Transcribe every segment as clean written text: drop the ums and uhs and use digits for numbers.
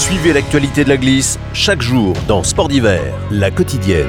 Suivez l'actualité de la glisse chaque jour dans Sport d'hiver, la quotidienne.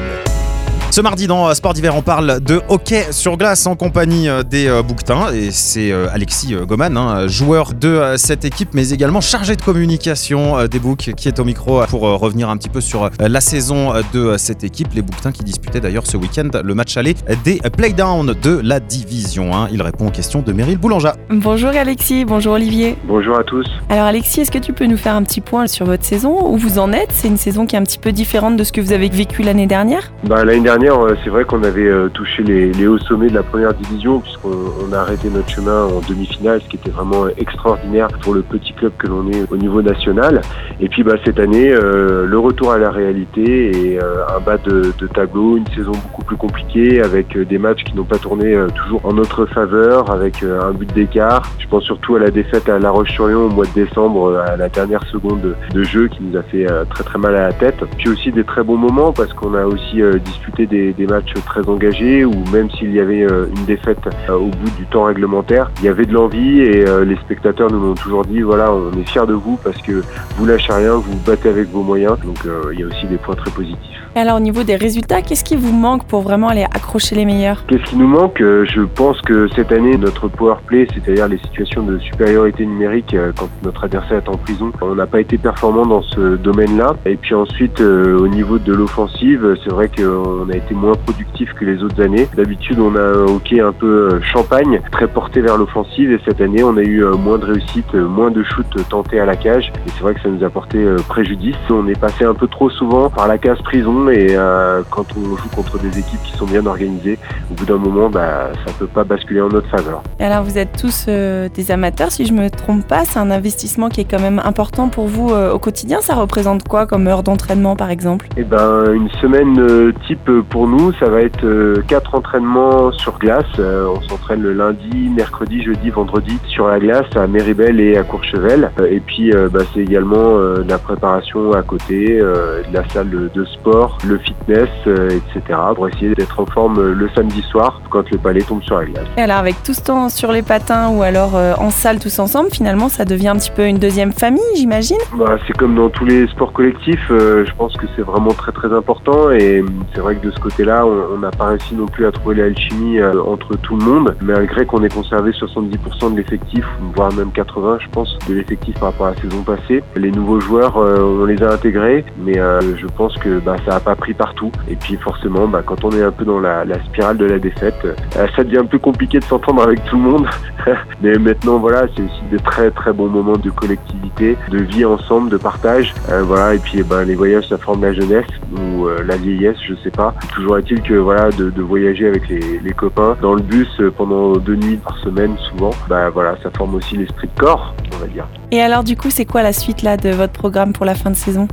Ce mardi dans Sport d'hiver, on parle de hockey sur glace en compagnie des Bouquetins et c'est Alexis Goman, joueur de cette équipe mais également chargé de communication des Boucs qui est au micro pour revenir un petit peu sur la saison de cette équipe. Les Bouquetins qui disputaient d'ailleurs ce week-end le match aller des playdowns de la division 1. Il répond aux questions de Meryl Boulanja. Bonjour Alexis, bonjour Olivier. Bonjour à tous. Alors Alexis, est-ce que tu peux nous faire un petit point sur votre saison? Où vous en êtes? C'est une saison qui est un petit peu différente de ce que vous avez vécu l'année dernière? L'année dernière, c'est vrai qu'on avait touché les hauts sommets de la première division puisqu'on a arrêté notre chemin en demi-finale, ce qui était vraiment extraordinaire pour le petit club que l'on est au niveau national. Et puis cette année, le retour à la réalité et un bas de tableau, une saison beaucoup plus compliquée avec des matchs qui n'ont pas tourné toujours en notre faveur, avec un but d'écart. Je pense surtout à la défaite à La Roche-sur-Yon au mois de décembre, à la dernière seconde de jeu qui nous a fait très très mal à la tête. Puis aussi des très bons moments parce qu'on a aussi disputé des matchs très engagés où même s'il y avait une défaite au bout du temps réglementaire, il y avait de l'envie et les spectateurs nous l'ont toujours dit, voilà, on est fiers de vous parce que vous lâchez rien, vous vous battez avec vos moyens, donc il y a aussi des points très positifs. Et alors au niveau des résultats, qu'est-ce qui vous manque pour vraiment aller accrocher les meilleurs? Qu'est-ce qui nous manque? Je pense que cette année, notre power play, c'est-à-dire les situations de supériorité numérique quand notre adversaire est en prison, on n'a pas été performant dans ce domaine-là. Et puis ensuite, au niveau de l'offensive, c'est vrai qu'on a été moins productif que les autres années. D'habitude, on a un hockey un peu champagne, très porté vers l'offensive, et cette année, on a eu moins de réussite, moins de shoots tentés à la cage, et c'est vrai que ça nous a porté préjudice. On est passé un peu trop souvent par la case prison, et quand on joue contre des équipes qui sont bien organisées, au bout d'un moment, ça peut pas basculer en notre faveur. Et alors, vous êtes tous des amateurs, si je me trompe pas, c'est un investissement qui est quand même important pour vous au quotidien. Ça représente quoi comme heure d'entraînement, par exemple? Une semaine type pour nous, ça va être 4 entraînements sur glace. On s'entraîne le lundi, mercredi, jeudi, vendredi sur la glace à Méribel et à Courchevel. Et puis c'est également de la préparation à côté, de la salle de sport, le fitness, etc. pour essayer d'être en forme le samedi soir quand le palais tombe sur la glace. Et alors avec tout ce temps sur les patins ou alors en salle tous ensemble, finalement ça devient un petit peu une deuxième famille, j'imagine? C'est comme dans tous les sports collectifs, je pense que c'est vraiment très très important et c'est vrai que de ce côté-là, on n'a pas réussi non plus à trouver l'alchimie entre tout le monde, malgré qu'on ait conservé 70% de l'effectif, voire même 80% je pense, de l'effectif par rapport à la saison passée. Les nouveaux joueurs, on les a intégrés, mais je pense que ça n'a pas pris partout. Et puis forcément, quand on est un peu dans la spirale de la défaite, ça devient un peu compliqué de s'entendre avec tout le monde. Mais maintenant, voilà, c'est aussi de très très bons moments de collectivité, de vie ensemble, de partage. Et puis les voyages, ça forme la jeunesse ou la vieillesse, je sais pas. Toujours est-il que de voyager avec les copains dans le bus pendant 2 nuits par semaine, souvent, ça forme aussi l'esprit de corps, on va dire. Et alors du coup, c'est quoi la suite là de votre programme pour la fin de saison?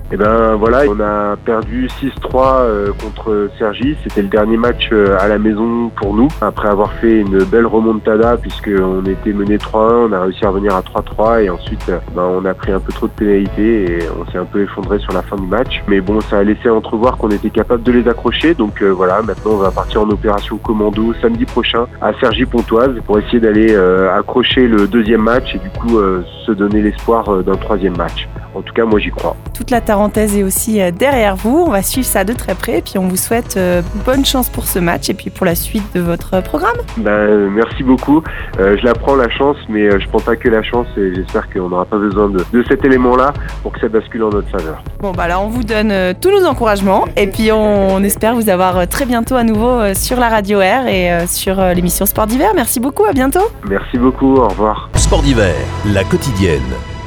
On a perdu 6-3 contre Cergy. C'était le dernier match à la maison pour nous. Après avoir fait une belle remontada puisqu'on était mené 3-1, on a réussi à revenir à 3-3 et ensuite on a pris un peu trop de pénalités et on s'est un peu effondré sur la fin du match. Mais bon, ça a laissé entrevoir qu'on était capable de les accrocher. Donc maintenant on va partir en opération commando samedi prochain à Cergy-Pontoise pour essayer d'aller accrocher le deuxième match et du coup se donner l'espoir d'un troisième match. En tout cas, moi j'y crois. Toute la Tarentaise est aussi derrière vous. On va suivre ça de très près et puis on vous souhaite bonne chance pour ce match et puis pour la suite de votre programme. Merci beaucoup. Je la prends la chance, mais je prends pas que la chance et j'espère qu'on n'aura pas besoin de cet élément-là pour que ça bascule en notre faveur. Bon là on vous donne tous nos encouragements et puis on espère vous avoir très bientôt à nouveau sur la radio R et sur l'émission Sport d'hiver. Merci beaucoup, à bientôt. Merci beaucoup, au revoir. Sport d'hiver, la quotidienne.